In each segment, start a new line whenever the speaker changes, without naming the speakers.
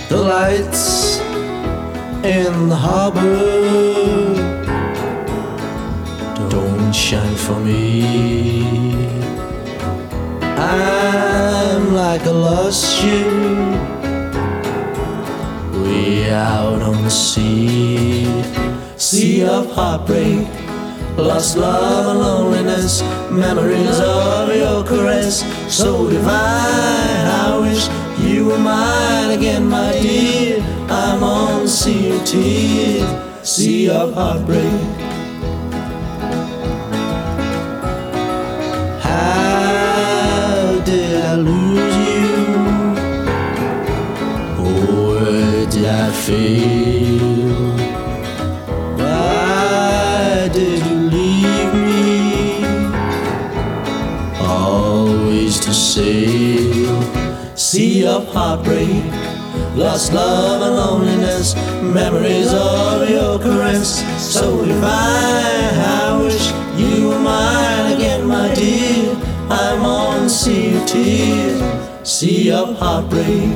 The lights in the harbor don't shine for me. I'm like a lost ship way out on the sea. Sea of heartbreak, lost love and loneliness, memories of your caress, so divine. I wish you were mine again, my dear. I'm on the sea of tears, sea of heartbreak. How did I lose you? Oh, where did I fail? Why did you leave me? Always to sail. Sea of heartbreak, lost love and loneliness, memories of your caress, so divine. I wish you were mine again, my dear. I'm on the sea of tears, sea of heartbreak.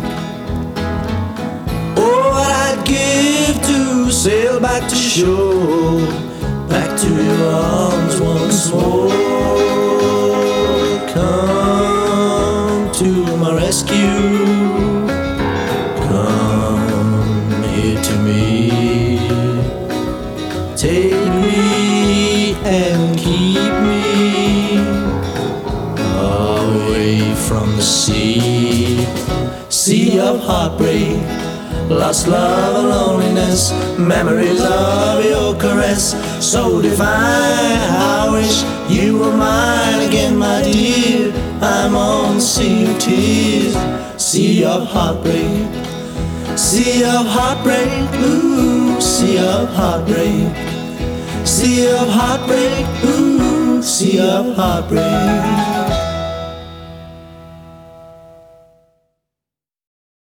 Oh, what I'd give to sail back to shore, back to your arms once more. Come to my rescue, come here to me. Take me and keep me away from the sea. Sea of heartbreak, lost love and loneliness, memories of your caress, so divine. I wish you were mine again, my dear. I'm on the sea of tears, sea of heartbreak, sea of heartbreak, ooh, sea of heartbreak, sea of heartbreak, ooh, sea of heartbreak.